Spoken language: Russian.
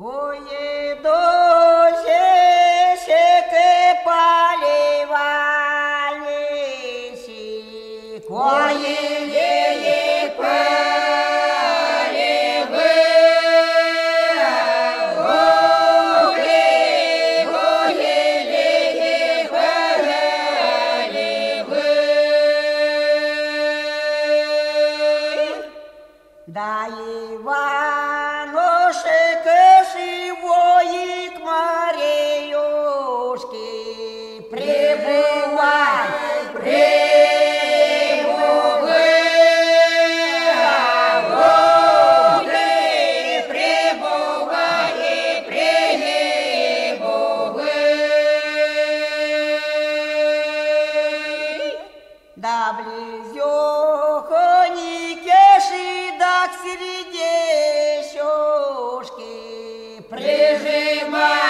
Ое, дозе секе поливанеси, кое лее поливы, ое лее поливы. Да Иванушек живой к Мареюшке прибывай, да близёхоньке шидак сердечушки прижимай.